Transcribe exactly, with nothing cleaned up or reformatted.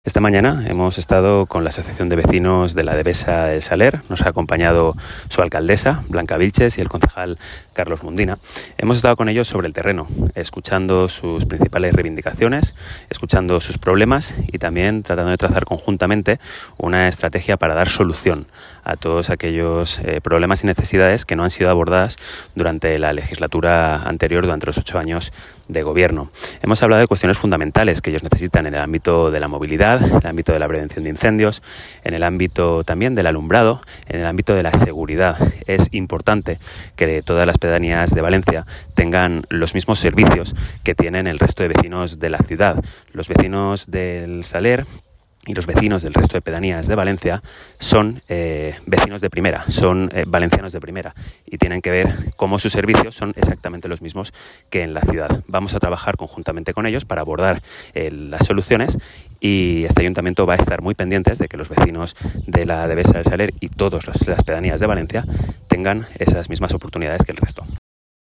Esta mañana hemos estado con la Asociación de Vecinos de la Devesa del Saler. Nos ha acompañado su alcaldesa, Blanca Vilches, y el concejal Carlos Mundina. Hemos estado con ellos sobre el terreno, escuchando sus principales reivindicaciones, escuchando sus problemas y también tratando de trazar conjuntamente una estrategia para dar solución a todos aquellos eh, problemas y necesidades que no han sido abordadas durante la legislatura anterior, durante los ocho años de gobierno. Hemos hablado de cuestiones fundamentales que ellos necesitan en el ámbito de la movilidad, en el ámbito de la prevención de incendios, en el ámbito también del alumbrado, en el ámbito de la seguridad. Es importante que todas las pedanías de Valencia tengan los mismos servicios que tienen el resto de vecinos de la ciudad. Los vecinos del Saler y los vecinos del resto de pedanías de Valencia son eh, vecinos de primera, son eh, valencianos de primera y tienen que ver cómo sus servicios son exactamente los mismos que en la ciudad. Vamos a trabajar conjuntamente con ellos para abordar eh, las soluciones, y este ayuntamiento va a estar muy pendientes de que los vecinos de la Devesa del Saler y todas las pedanías de Valencia tengan esas mismas oportunidades que el resto.